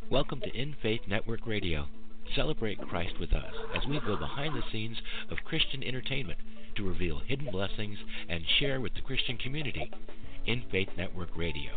Welcome to In Faith Network Radio. Celebrate Christ with us as we go behind the scenes of Christian entertainment to reveal hidden blessings and share with the Christian community. In Faith Network Radio.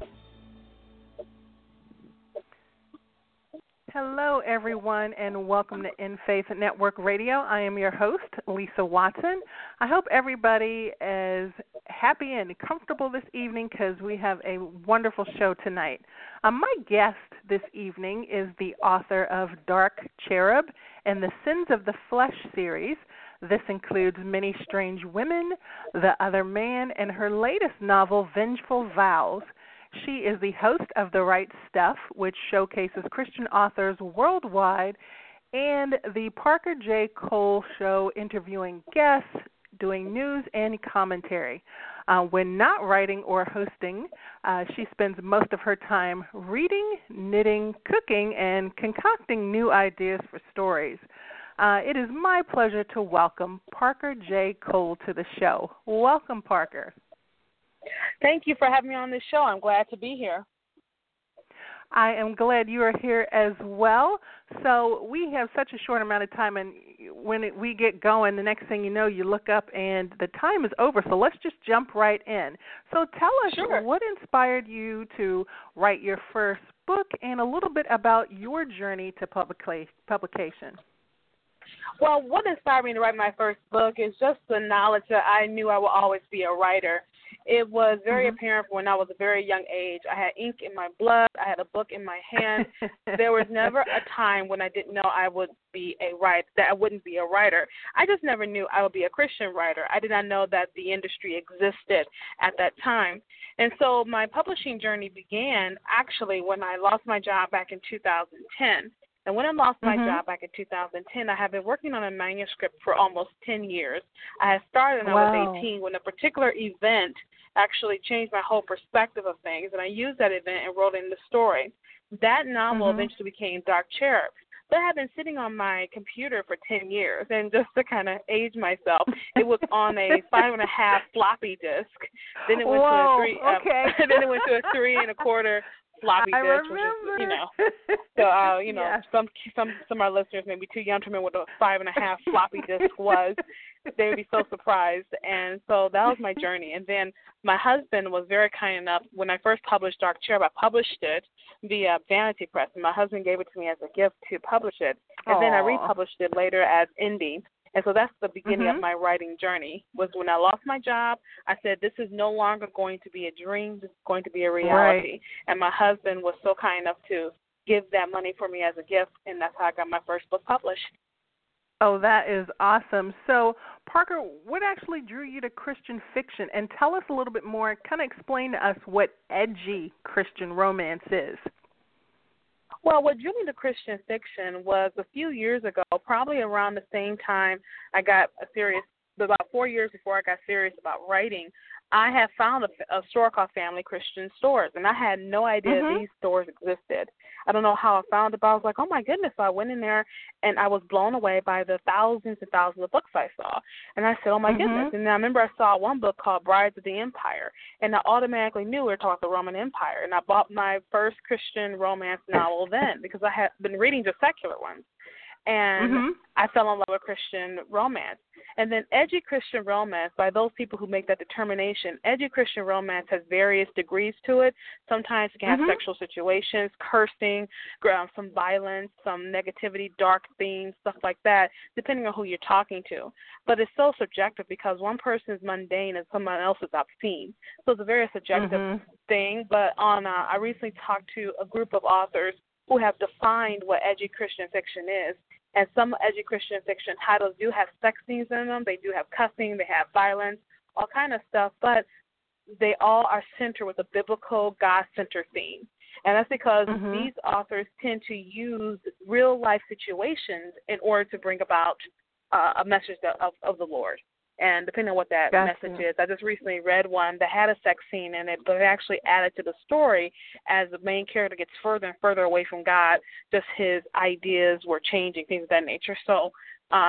Hello, everyone, and welcome to In Faith Network Radio. I am your host, Lisa Watson. I hope everybody is happy and comfortable this evening because we have a wonderful show tonight. My guest this evening is the author of Dark Cherub and the Sins of the Flesh series. This includes Many Strange Women, The Other Man, and her latest novel, Vengeful Vows. She is the host of The Right Stuff, which showcases Christian authors worldwide, and the Parker J. Cole Show, interviewing guests, doing news and commentary. When not writing or hosting, she spends most of her time reading, knitting, cooking, and concocting new ideas for stories. It is my pleasure to welcome Parker J. Cole to the show. Welcome, Parker. Thank you for having me on this show. I'm glad to be here. I am glad you are here as well. So we have such a short amount of time, and when we get going, the next thing you know, you look up and the time is over. So let's just jump right in. So tell us, what inspired you to write your first book and a little bit about your journey to publication. Well, what inspired me to write my first book is just the knowledge that I knew I would always be a writer. It was very apparent when I was a very young age. I had ink in my blood. I had a book in my hand. There was never a time when I didn't know I would be that I wouldn't be a writer. I just never knew I would be a Christian writer. I did not know that the industry existed at that time. And so my publishing journey began actually when I lost my job back in 2010. And when I lost my job back in 2010, I have been working on a manuscript for almost 10 years. I had started when I was 18 when a particular event actually changed my whole perspective of things, and I used that event and wrote in the story. That novel eventually became Dark Cherub. But I had been sitting on my computer for 10 years, and just to kind of age myself, it was on a 5.5 floppy disk. Then it went to a 3. Then it went to a 3 1/4 floppy disk, which is, so some of our listeners may be too young to remember what a 5.5 floppy disk was. They would be so surprised. And so that was my journey. And then my husband was very kind enough. When I first published Dark Cherub, I published it via Vanity Press, and my husband gave it to me as a gift to publish it. And then I republished it later as Indie. And so that's the beginning of my writing journey, was when I lost my job. I said, this is no longer going to be a dream. This is going to be a reality. Right. And my husband was so kind enough to give that money for me as a gift, and that's how I got my first book published. Oh, that is awesome. So, Parker, what actually drew you to Christian fiction? And tell us a little bit more, kind of explain to us what edgy Christian romance is. Well, what drew me to Christian fiction was a few years ago, probably around the same time I got about 4 years before I got serious about writing, I had found a store called Family Christian Stores, and I had no idea these stores existed. I don't know how I found it, but I was like, oh, my goodness. So I went in there, and I was blown away by the thousands and thousands of books I saw. And I said, oh, my goodness. And I remember I saw one book called Brides of the Empire, and I automatically knew we were talking about the Roman Empire. And I bought my first Christian romance novel then because I had been reading just secular ones. And I fell in love with Christian romance. And then edgy Christian romance, by those people who make that determination, edgy Christian romance has various degrees to it. Sometimes it can have sexual situations, cursing, some violence, some negativity, dark themes, stuff like that, depending on who you're talking to. But it's so subjective because one person is mundane and someone else is obscene. So it's a very subjective thing. But I recently talked to a group of authors who have defined what edgy Christian fiction is. And some edgy Christian fiction titles do have sex scenes in them. They do have cussing. They have violence, all kind of stuff. But they all are centered with a biblical, God-centered theme. And that's because these authors tend to use real-life situations in order to bring about a message of the Lord. And depending on what that message is, I just recently read one that had a sex scene in it, but it actually added to the story as the main character gets further and further away from God. Just his ideas were changing, things of that nature. So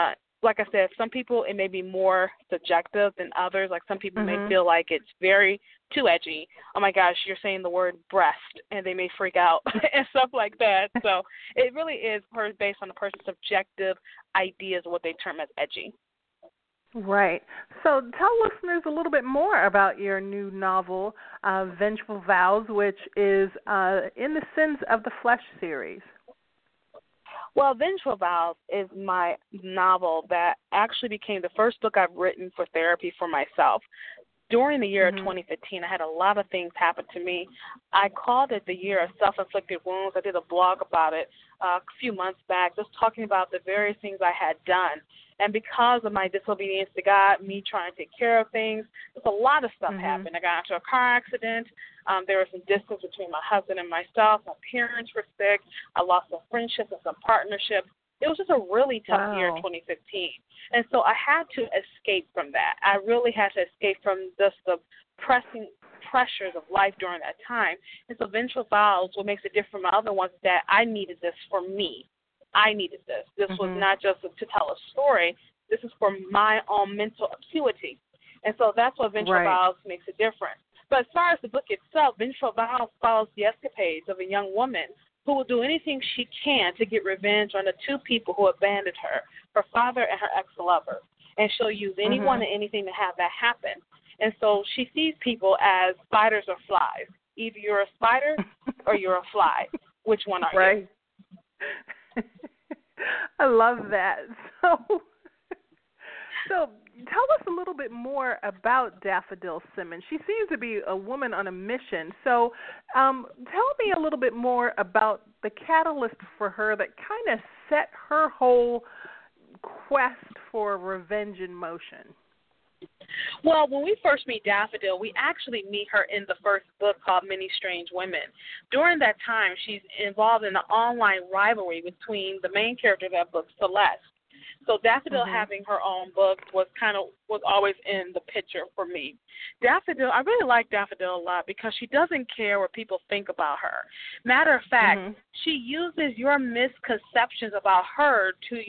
like I said, some people it may be more subjective than others. Like some people may feel like it's very too edgy. Oh my gosh, you're saying the word breast, and they may freak out and stuff like that. So it really is based on the person's subjective ideas of what they term as edgy. Right. So tell listeners a little bit more about your new novel, Vengeful Vows, which is in the Sins of the Flesh series. Well, Vengeful Vows is my novel that actually became the first book I've written for therapy for myself. During the year of 2015, I had a lot of things happen to me. I called it the year of self-inflicted wounds. I did a blog about it a few months back, just talking about the various things I had done. And because of my disobedience to God, me trying to take care of things, just a lot of stuff happened. I got into a car accident. There was some distance between my husband and myself. My parents were sick. I lost some friendships and some partnerships. It was just a really tough year in 2015. And so I had to escape from that. I really had to escape from just the pressing pressures of life during that time. And so Vengeful Vows, what makes it different from my other ones, is that I needed this for me. I needed this. This was not just to tell a story. This is for my own mental acuity. And so that's what Vengeful Vows makes it different. But as far as the book itself, Vengeful Vows follows the escapades of a young woman who will do anything she can to get revenge on the two people who abandoned her father and her ex-lover. And she'll use anyone and anything to have that happen. And so she sees people as spiders or flies. Either you're a spider or you're a fly. Which one are you? I love that. So tell us a little bit more about Daffodil Simmons. She seems to be a woman on a mission. So tell me a little bit more about the catalyst for her that kind of set her whole quest for revenge in motion. Well, when we first meet Daffodil, we actually meet her in the first book called Many Strange Women. During that time, she's involved in an online rivalry between the main character of that book, Celeste. So Daffodil having her own book was always in the picture for me. Daffodil, I really like Daffodil a lot because she doesn't care what people think about her. Matter of fact, she uses your misconceptions about her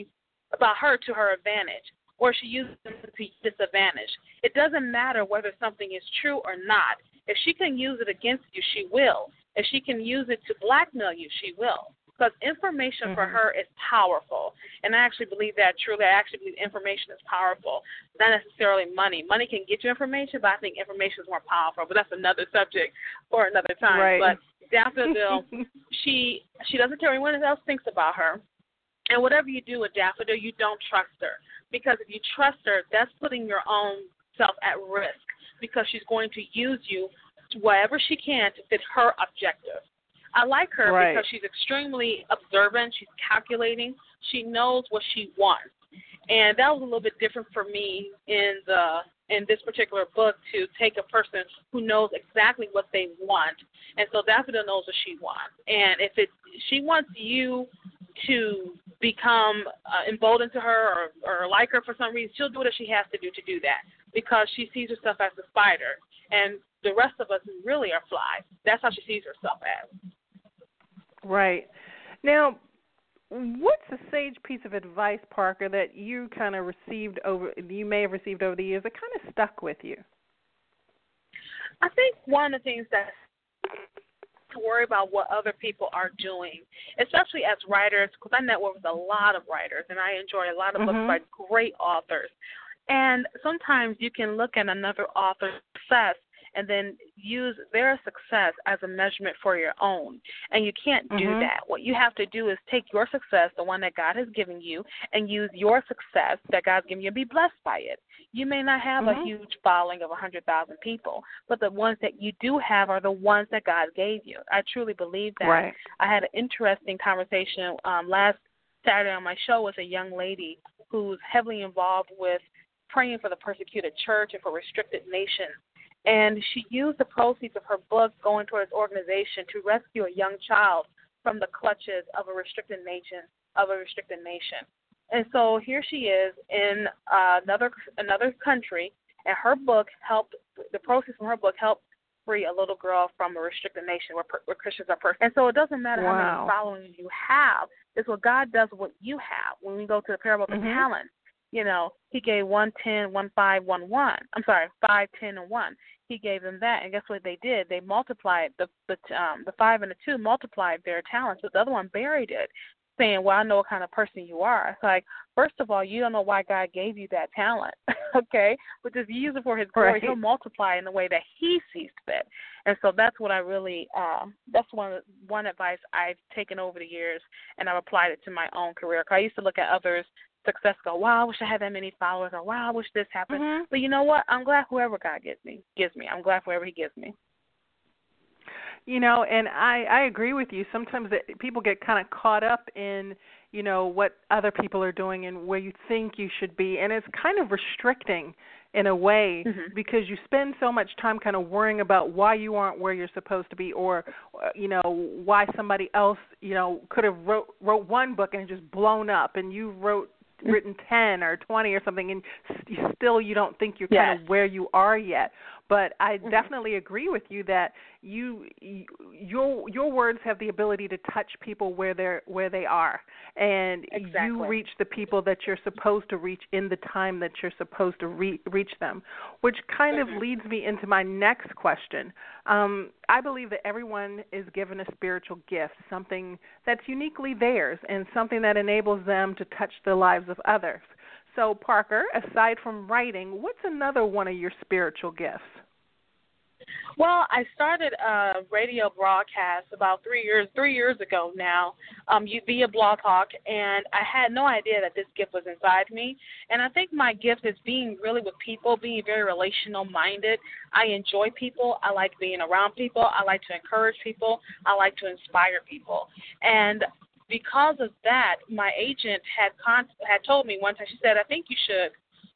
to her advantage, or she uses them to disadvantage. It doesn't matter whether something is true or not. If she can use it against you, she will. If she can use it to blackmail you, she will. Because information for her is powerful. And I actually believe that truly. I actually believe information is powerful, not necessarily money. Money can get you information, but I think information is more powerful. But that's another subject for another time. But Daffodil, she doesn't care what anyone else thinks about her. And whatever you do with Daffodil, you don't trust her. Because if you trust her, that's putting your own self at risk, because she's going to use you wherever she can to fit her objective. I like her because she's extremely observant. She's calculating. She knows what she wants. And that was a little bit different for me in this particular book, to take a person who knows exactly what they want. And so Daffodil knows what she wants. And if she wants you to become emboldened to her or like her for some reason, she'll do what she has to do that, because she sees herself as a spider. And the rest of us really are flies. That's how she sees herself as. Right. Now, what's a sage piece of advice, Parker, that you you may have received over the years that kind of stuck with you? I think one of the things that to worry about what other people are doing, especially as writers, because I network with a lot of writers, and I enjoy a lot of books by great authors. And sometimes you can look at another author's success and then use their success as a measurement for your own. And you can't do that. What you have to do is take your success, the one that God has given you, and use your success that God's given you and be blessed by it. You may not have a huge following of 100,000 people, but the ones that you do have are the ones that God gave you. I truly believe that. Right. I had an interesting conversation last Saturday on my show with a young lady who's heavily involved with praying for the persecuted church and for restricted nations. And she used the proceeds of her book going towards organization to rescue a young child from the clutches of a restricted nation. And so here she is in another country, and her book the proceeds from her book helped free a little girl from a restricted nation where Christians are persecuted. And so it doesn't matter how many followers you have. It's what God does with what you have. When we go to the parable of the talents, he gave 1, 10, 1, 5, 1, 1. I'm sorry, 5, 10, and 1. He gave them that, and guess what they did? They multiplied the 5 and the 2 multiplied their talents, but the other one buried it, saying, well, I know what kind of person you are. It's like, first of all, you don't know why God gave you that talent, okay? But if you use it for his glory, right, he'll multiply in the way that he sees fit. And so that's what I really, that's one advice I've taken over the years, and I've applied it to my own career. 'Cause I used to look at others' success, go, wow, I wish I had that many followers, or wow, I wish this happened. Mm-hmm. But you know what? I'm glad whoever God gives me. I'm glad whoever he gives me. And I agree with you. Sometimes people get kind of caught up in, what other people are doing and where you think you should be. And it's kind of restricting in a way, mm-hmm, because you spend so much time kind of worrying about why you aren't where you're supposed to be, or, why somebody else, could have wrote one book and it just blown up, and you written 10 or 20 or something, and still you don't think you're kind of where you are yet. But I definitely agree with you that your words have the ability to touch people where they are, and you reach the people that you're supposed to reach in the time that you're supposed to reach them, which kind of leads me into my next question. I believe that everyone is given a spiritual gift, something that's uniquely theirs and something that enables them to touch the lives of others. So, Parker, aside from writing, what's another one of your spiritual gifts? Well, I started a radio broadcast about 3 years ago now, via Blog Talk, and I had no idea that this gift was inside me. And I think my gift is being really with people, being very relational-minded. I enjoy people. I like being around people. I like to encourage people. I like to inspire people. And because of that, my agent had told me one time, she said, I think you should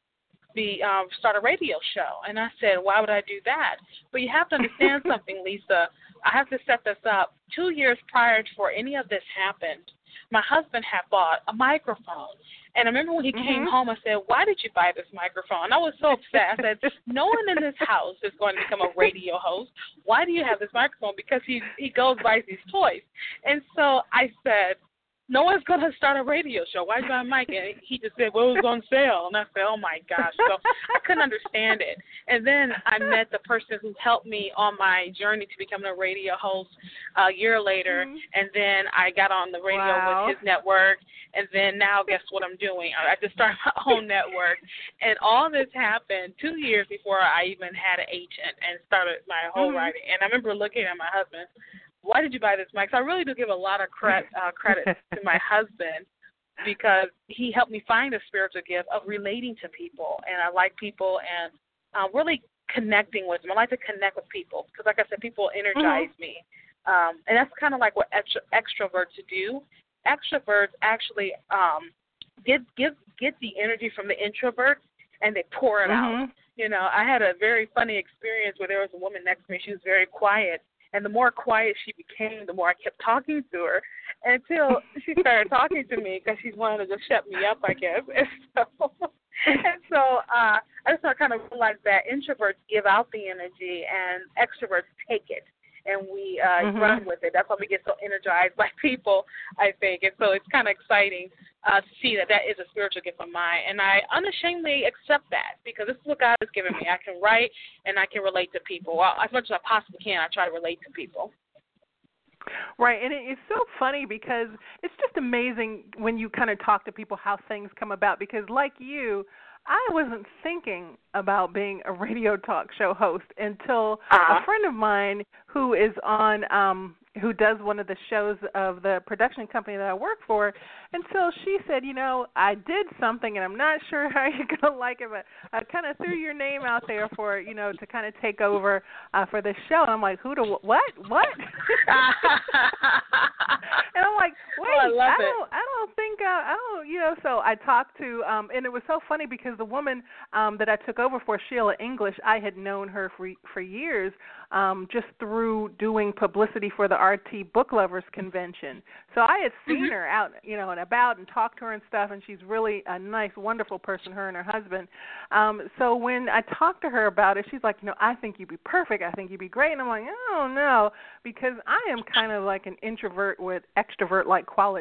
start a radio show. And I said, why would I do that? But you have to understand something, Lisa. I have to set this up. 2 years prior to any of this happened, my husband had bought a microphone. And I remember when he came home, I said, why did you buy this microphone? And I was so upset. I said, no one in this house is going to become a radio host. Why do you have this microphone? Because he goes buys these toys. And so I said, no one's going to start a radio show. Why did you buy a mic? And he just said, well, it was on sale. And I said, oh, my gosh. So I couldn't understand it. And then I met the person who helped me on my journey to becoming a radio host a year later. And then I got on the radio with his network. And then now guess what I'm doing? I just started my own network. And all this happened 2 years before I even had an agent and started my whole writing. And I remember looking at my husband, why did you buy this mic? So I really do give a lot of credit to my husband, because he helped me find a spiritual gift of relating to people. And I like people and really connecting with them. I like to connect with people because, like I said, people energize me. And that's kind of like what extroverts do. Extroverts actually get the energy from the introverts, and they pour it out. I had a very funny experience where there was a woman next to me. She was very quiet. And the more quiet she became, the more I kept talking to her until she started talking to me because she's wanted to just shut me up, I guess. And so I just kind of realized that introverts give out the energy and extroverts take it. And we run with it. That's why we get so energized by people, I think. And so it's kind of exciting to see that is a spiritual gift of mine. And I unashamedly accept that because this is what God has given me. I can write and I can relate to people. Well, as much as I possibly can, I try to relate to people. Right, and it's so funny because it's just amazing when you kind of talk to people how things come about because like you, I wasn't thinking about being a radio talk show host until a friend of mine who is on who does one of the shows of the production company that I work for. And so she said, I did something, and I'm not sure how you're going to like it, but I kind of threw your name out there for, to kind of take over for this show. And I'm like, what? And I'm like, wait, I don't think, so I talked to, and it was so funny because the woman that I took over for, Sheila English, I had known her for years just through doing publicity for the RT Book Lovers Convention. So I had seen her out, and about and talked to her and stuff, and she's really a nice, wonderful person, her and her husband. So when I talked to her about it, she's like, I think you'd be perfect. I think you'd be great. And I'm like, I don't know, because I am kind of like an introvert with extrovert-like qualities.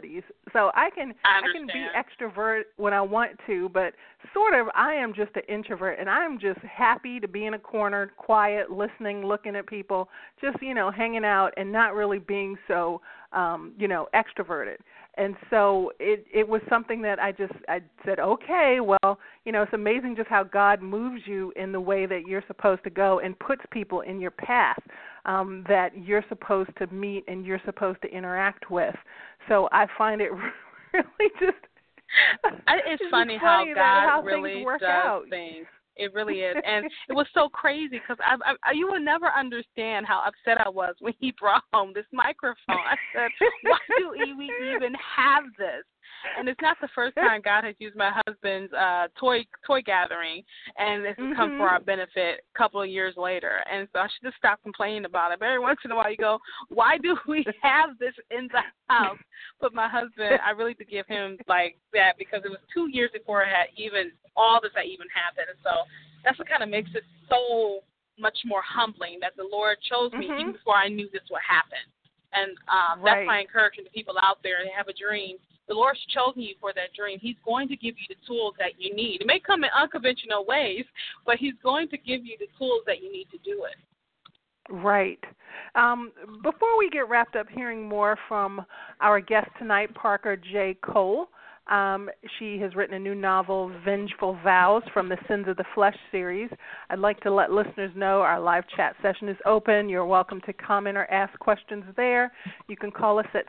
So I can be extrovert when I want to, but sort of I am just an introvert, and I'm just happy to be in a corner, quiet, listening, looking at people, just, hanging out and not really being so, extroverted. And so it was something that I said, okay, well, it's amazing just how God moves you in the way that you're supposed to go and puts people in your path that you're supposed to meet and you're supposed to interact with. So I find it really just it's funny how God really does out. Things. It really is. And it was so crazy because you will never understand how upset I was when he brought home this microphone. I said, why do we even have this? And it's not the first time God has used my husband's toy gathering, and this has come for our benefit a couple of years later. And so I should just stop complaining about it. But every once in a while you go, why do we have this in the house? But my husband, I really did give him like that because it was 2 years before I had even all this even happened. And so that's what kind of makes it so much more humbling that the Lord chose me even before I knew this would happen. And that's my encouragement to people out there that have a dream. The Lord's chosen you for that dream. He's going to give you the tools that you need. It may come in unconventional ways, but he's going to give you the tools that you need to do it. Right. Before we get wrapped up hearing more from our guest tonight, Parker J. Cole, she has written a new novel, Vengeful Vows, from the Sins of the Flesh series. I'd like to let listeners know our live chat session is open. You're welcome to comment or ask questions there. You can call us at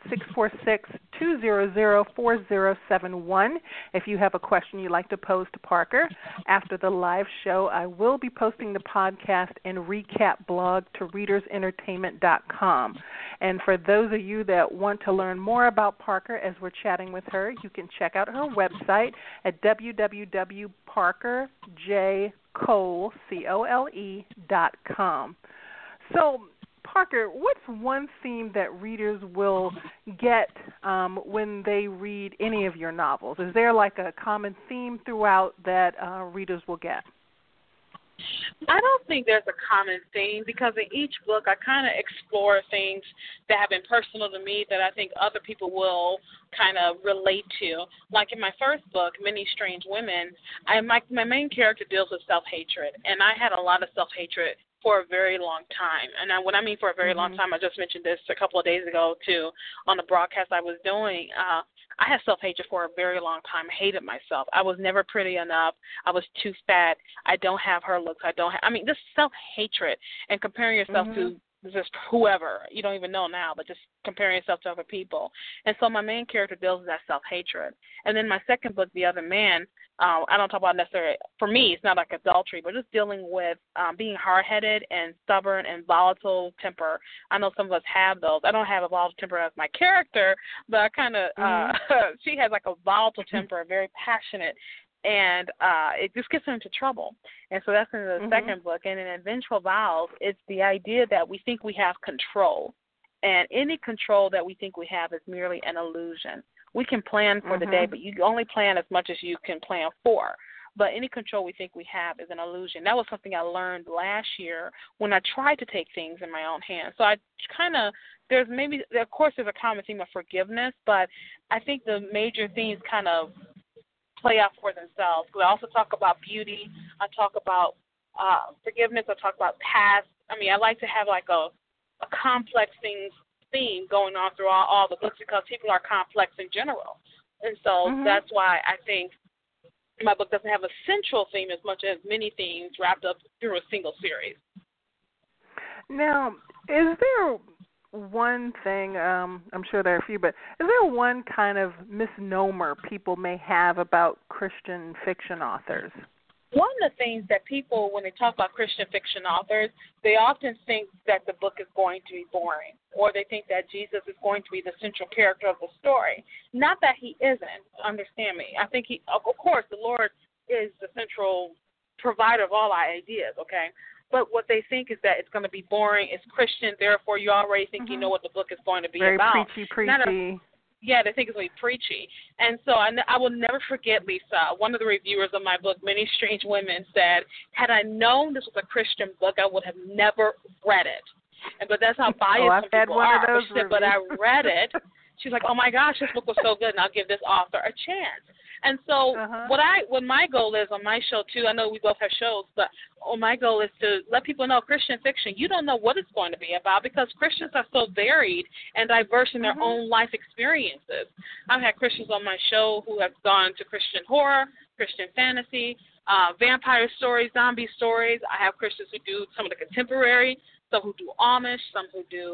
646-200-4071 if you have a question you'd like to pose to Parker. After the live show, I will be posting the podcast and recap blog to readersentertainment.com. And for those of you that want to learn more about Parker as we're chatting with her, you can check out her website at www.parkerjcole.com. So, Parker, what's one theme that readers will get when they read any of your novels? Is there like a common theme throughout that readers will get? I don't think there's a common theme because in each book I kind of explore things that have been personal to me that I think other people will kind of relate to. Like in my first book, Many Strange Women, my main character deals with self-hatred, and I had a lot of self-hatred for a very long time. And when I mean for a very long time, I just mentioned this a couple of days ago, too, on the broadcast I was doing. I had self-hatred for a very long time, hated myself. I was never pretty enough. I was too fat. I don't have her looks. This self-hatred and comparing yourself to just whoever, you don't even know now, but just comparing yourself to other people. And so my main character deals with that self-hatred. And then my second book, The Other Man, I don't talk about necessarily, for me, it's not like adultery, but just dealing with being hard-headed and stubborn and volatile temper. I know some of us have those. I don't have a volatile temper as my character, but I kind of, she has like a volatile temper, very passionate, and it just gets her into trouble. And so that's in the second book. And in Vengeful Vows, it's the idea that we think we have control. And any control that we think we have is merely an illusion. We can plan for the day, but you only plan as much as you can plan for. But any control we think we have is an illusion. That was something I learned last year when I tried to take things in my own hands. So I kind of, there's a common theme of forgiveness, but I think the major themes kind of play out for themselves. Because I also talk about beauty. I talk about forgiveness. I talk about past. I like to have like a complex theme going on through all the books because people are complex in general. And so that's why I think my book doesn't have a central theme as much as many themes wrapped up through a single series. Now, is there one thing, I'm sure there are a few, but is there one kind of misnomer people may have about Christian fiction authors? One of the things that people, when they talk about Christian fiction authors, they often think that the book is going to be boring, or they think that Jesus is going to be the central character of the story. Not that he isn't, understand me. I think of course, the Lord is the central provider of all our ideas, okay? But what they think is that it's going to be boring, it's Christian, therefore you already think you know what the book is going to be about. Very preachy. Yeah, they think it's going to be preachy. And so I will never forget, Lisa, one of the reviewers of my book, Many Strange Women, said, had I known this was a Christian book, I would have never read it. But that's how biased some people are. But I read it. she's like, oh, my gosh, this book was so good, and I'll give this author a chance. And so what my goal is on my show, too, I know we both have shows, but my goal is to let people know Christian fiction, you don't know what it's going to be about because Christians are so varied and diverse in their own life experiences. I've had Christians on my show who have gone to Christian horror, Christian fantasy, vampire stories, zombie stories. I have Christians who do some of the contemporary, some who do Amish, some who do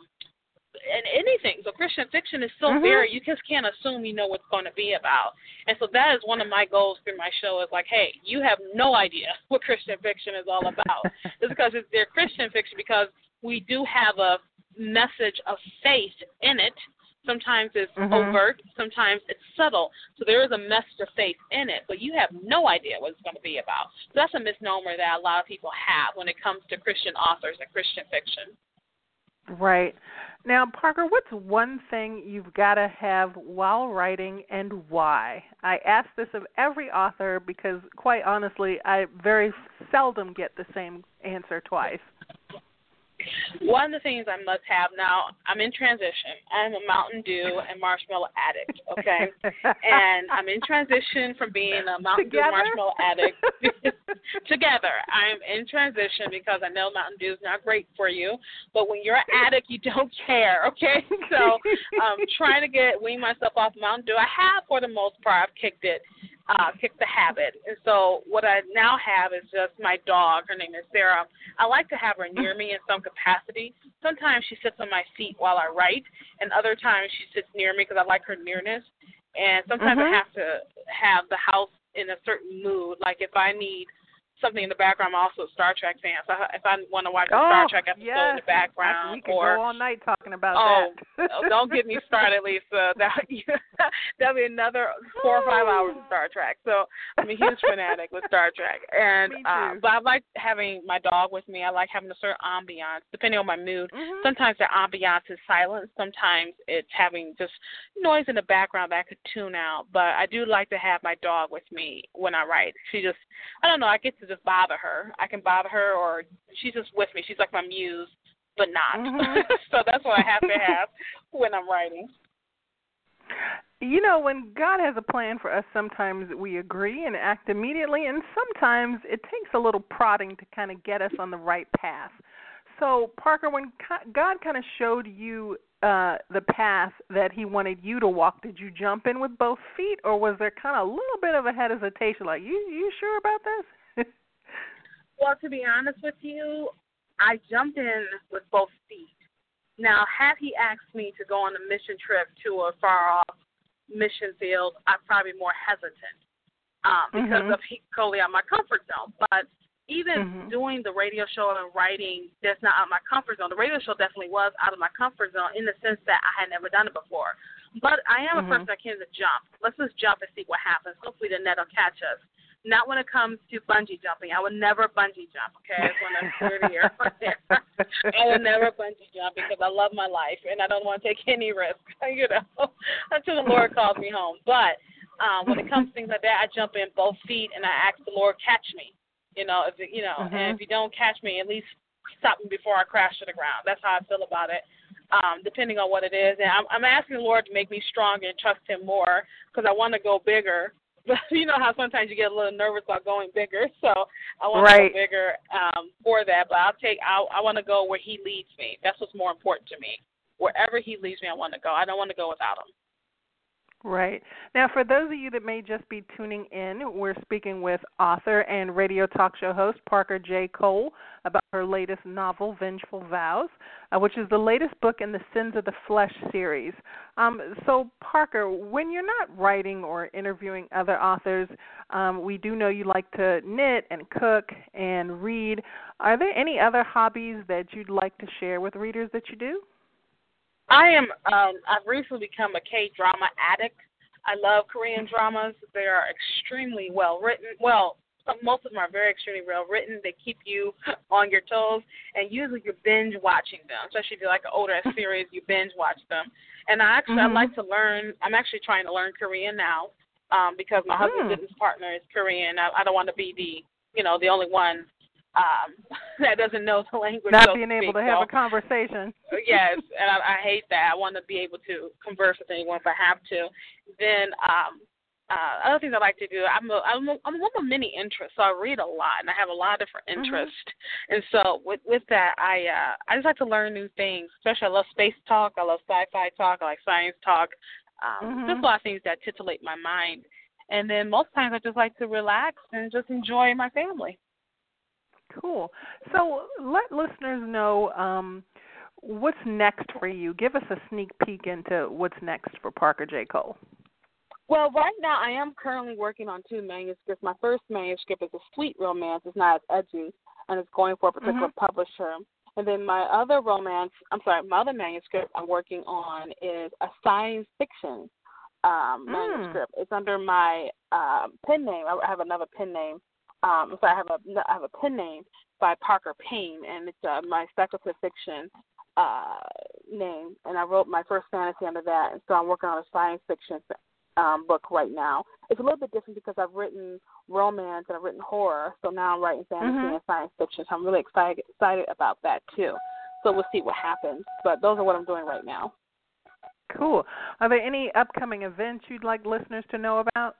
and anything. So Christian fiction is so varied, you just can't assume you know what it's going to be about. And so that is one of my goals through my show is like, hey, you have no idea what Christian fiction is all about. It's because they're Christian fiction because we do have a message of faith in it. Sometimes it's overt, sometimes it's subtle. So there is a message of faith in it, but you have no idea what it's going to be about. So that's a misnomer that a lot of people have when it comes to Christian authors and Christian fiction. Right. Now, Parker, what's one thing you've got to have while writing and why? I ask this of every author because, quite honestly, I very seldom get the same answer twice. One of the things I must have now, I'm in transition. I'm a Mountain Dew and marshmallow addict, okay? And I'm in transition from being a Mountain Dew marshmallow addict together. I'm in transition because I know Mountain Dew is not great for you, but when you're an addict, you don't care, okay? So I'm trying to wean myself off Mountain Dew. I have, for the most part, I've kicked the habit. And so what I now have is just my dog. Her name is Sarah. I like to have her near me in some capacity. Sometimes she sits on my seat while I write, and other times she sits near me because I like her nearness. And sometimes I have to have the house in a certain mood. Like if I need something in the background, I'm also a Star Trek fan. So if I want to watch a Star Trek episode in the background, we could go all night talking about that. Don't get me started, Lisa. That'll be another 4 or 5 hours of Star Trek. So I'm a huge fanatic with Star Trek, and but I like having my dog with me. I like having a certain ambiance, depending on my mood. Sometimes the ambiance is silent. Sometimes it's having just noise in the background that I could tune out. But I do like to have my dog with me when I write. I don't know, I get to just bother her. I can bother her, or she's just with me. She's like my muse, but not. So that's what I have to have when I'm writing. You know, when God has a plan for us, sometimes we agree and act immediately, and sometimes it takes a little prodding to kind of get us on the right path. So, Parker, when God kind of showed you the path that he wanted you to walk, did you jump in with both feet, or was there kind of a little bit of a hesitation, like, you sure about this? Well, to be honest with you, I jumped in with both feet. Now, had he asked me to go on a mission trip to a far-off mission field, I'd probably be more hesitant because of totally out of my comfort zone. But even doing the radio show and writing, that's not out of my comfort zone. The radio show definitely was out of my comfort zone in the sense that I had never done it before. But I am a person that can jump. Let's just jump and see what happens. Hopefully the net will catch us. Not when it comes to bungee jumping. I would never bungee jump, okay? I just want to clear the air right there. I would never bungee jump because I love my life and I don't want to take any risk, until the Lord calls me home. But when it comes to things like that, I jump in both feet and I ask the Lord, catch me. And if you don't catch me, at least stop me before I crash to the ground. That's how I feel about it, depending on what it is. And I'm asking the Lord to make me stronger and trust him more because I want to go bigger. But you know how sometimes you get a little nervous about going bigger, so I want to go bigger for that. But I want to go where he leads me. That's what's more important to me. Wherever he leads me, I want to go. I don't want to go without him. Right. Now, for those of you that may just be tuning in, we're speaking with author and radio talk show host Parker J. Cole about her latest novel, Vengeful Vows, which is the latest book in the Sins of the Flesh series. So, Parker, when you're not writing or interviewing other authors, we do know you like to knit and cook and read. Are there any other hobbies that you'd like to share with readers that you do? I've recently become a K-drama addict. I love Korean dramas. They are extremely well written. Well, most of them are very extremely well written. They keep you on your toes, and usually you're binge watching them, especially if you like an older series, you binge watch them. And I like to learn. I'm actually trying to learn Korean now because my husband's business partner is Korean. I don't want to be the only one that doesn't know the language. Not so being to able speak. to have a conversation. Yes, and I hate that. I want to be able to converse with anyone if I have to. Then other things I like to do, I'm a woman of many interests, so I read a lot, and I have a lot of different interests. And so with that, I just like to learn new things. Especially, I love space talk, I love sci-fi talk, I like science talk. Just a lot of things that titillate my mind. And then most times I just like to relax and just enjoy my family. Cool. So let listeners know what's next for you. Give us a sneak peek into what's next for Parker J. Cole. Well, right now I am currently working on 2 manuscripts. My first manuscript is a sweet romance. It's not as edgy, and it's going for a particular publisher. And then my other manuscript I'm working on is a science fiction manuscript. It's under my pen name. I have another pen name. I have a pen name by Parker Payne, and it's my speculative fiction name. And I wrote my first fantasy under that, and so I'm working on a science fiction book right now. It's a little bit different because I've written romance and I've written horror, so now I'm writing fantasy and science fiction. So I'm really excited about that too. So we'll see what happens. But those are what I'm doing right now. Cool. Are there any upcoming events you'd like listeners to know about?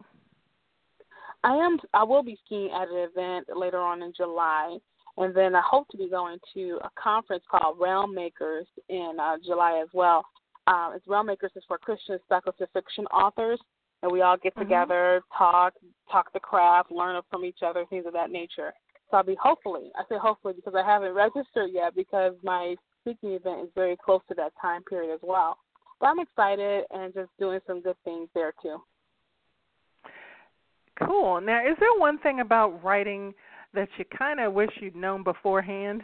I will be skiing at an event later on in July, and then I hope to be going to a conference called Realm Makers in July as well. It's Realm Makers is for Christian speculative fiction authors, and we all get together, talk the craft, learn from each other, things of that nature. So I'll be I say hopefully because I haven't registered yet because my speaking event is very close to that time period as well. But I'm excited and just doing some good things there too. Cool. Now, is there one thing about writing that you kind of wish you'd known beforehand?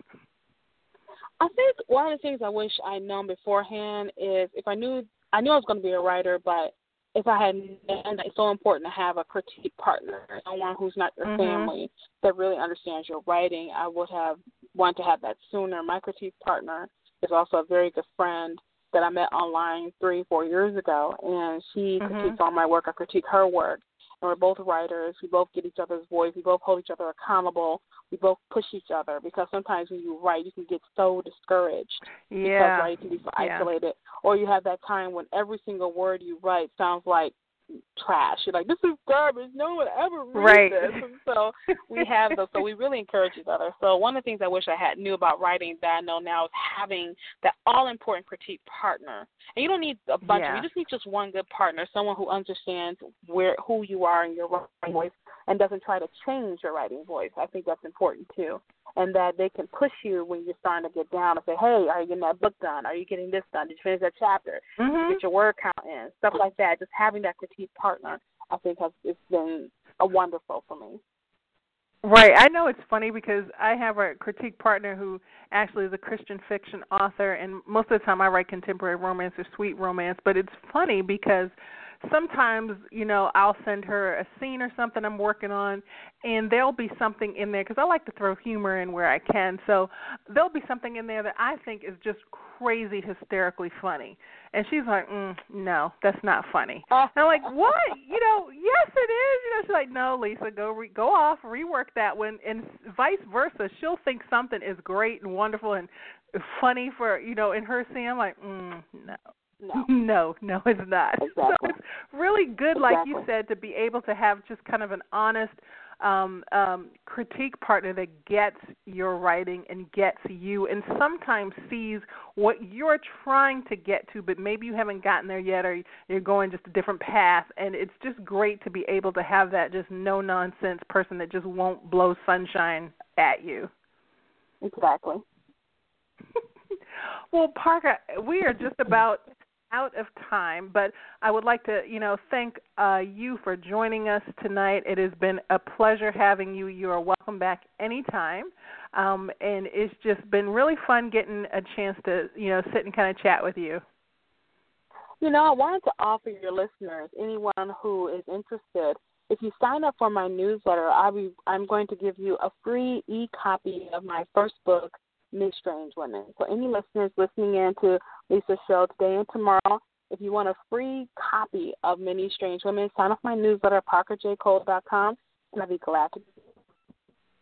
I think one of the things I wish I'd known beforehand is if I knew I was going to be a writer, but if I had known that it's so important to have a critique partner, someone who's not your family, that really understands your writing, I would have wanted to have that sooner. My critique partner is also a very good friend that I met online 3-4 years ago, and she critiques all my work. I critique her work. And we're both writers. We both get each other's voice. We both hold each other accountable. We both push each other because sometimes when you write, you can get so discouraged because writing can be so isolated. Or you have that time when every single word you write sounds like trash. You're like, this is garbage. No one ever reads this. And so we have those. So we really encourage each other. So one of the things I wish I knew about writing that I know now is having that all-important critique partner. And you don't need a bunch of, you just need just one good partner, someone who understands who you are in your writing voice and doesn't try to change your writing voice. I think that's important too. And that they can push you when you're starting to get down and say, hey, are you getting that book done? Are you getting this done? Did you finish that chapter? Did you get your word count in? Stuff like that. Just having that critique partner, I think it's been wonderful for me. Right. I know it's funny because I have a critique partner who actually is a Christian fiction author, and most of the time I write contemporary romance or sweet romance, but it's funny because sometimes, I'll send her a scene or something I'm working on, and there'll be something in there, because I like to throw humor in where I can, so there'll be something in there that I think is just crazy hysterically funny. And she's like, no, that's not funny. And I'm like, what? Yes, it is. She's like, no, Lisa, go off, rework that one, and vice versa. She'll think something is great and wonderful and funny for, in her scene. I'm like, no. No, it's not. Exactly. So it's really good, like you said, to be able to have just kind of an honest critique partner that gets your writing and gets you and sometimes sees what you're trying to get to, but maybe you haven't gotten there yet or you're going just a different path. And it's just great to be able to have that just no-nonsense person that just won't blow sunshine at you. Exactly. Well, Parker, we are just about out of time, but I would like to, thank you for joining us tonight. It has been a pleasure having you. You are welcome back anytime, and it's just been really fun getting a chance to, sit and kind of chat with you. I wanted to offer your listeners, anyone who is interested, if you sign up for my newsletter, I'm going to give you a free e-copy of my first book, Miss Strange Women. So any listeners listening in to Lisa's show today and tomorrow, if you want a free copy of Many Strange Women, sign up my newsletter at parkerjcole.com, and I'll be glad to.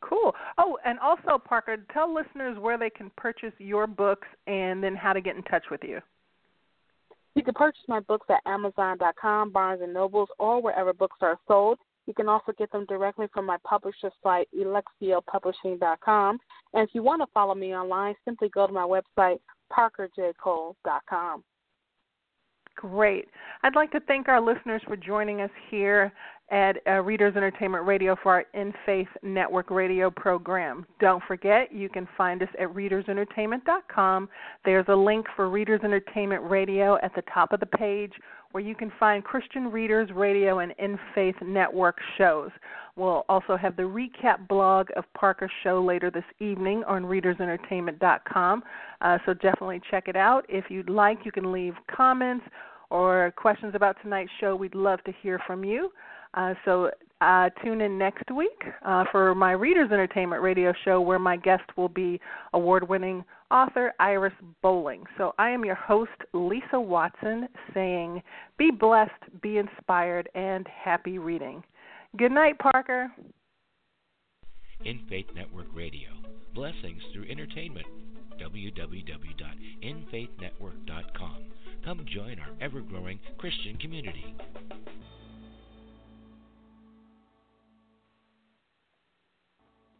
Cool. Oh, and also, Parker, tell listeners where they can purchase your books and then how to get in touch with you. You can purchase my books at Amazon.com, Barnes & Nobles, or wherever books are sold. You can also get them directly from my publisher site, ElexiaPublishing.com. And if you want to follow me online, simply go to my website, ParkerJCole.com. Great. I'd like to thank our listeners for joining us here at Readers Entertainment Radio for our In Faith Network radio program. Don't forget, you can find us at readersentertainment.com. There's a link for Readers Entertainment Radio at the top of the page where you can find Christian Readers Radio and In Faith Network shows. We'll also have the recap blog of Parker's show later this evening on readersentertainment.com, so definitely check it out. If you'd like, you can leave comments or questions about tonight's show. We'd love to hear from you. So tune in next week for my Readers Entertainment Radio show where my guest will be award-winning author Iris Bowling. So I am your host, Lisa Watson, saying be blessed, be inspired, and happy reading. Good night, Parker. In Faith Network Radio. Blessings through entertainment. www.infaithnetwork.com. Come join our ever-growing Christian community.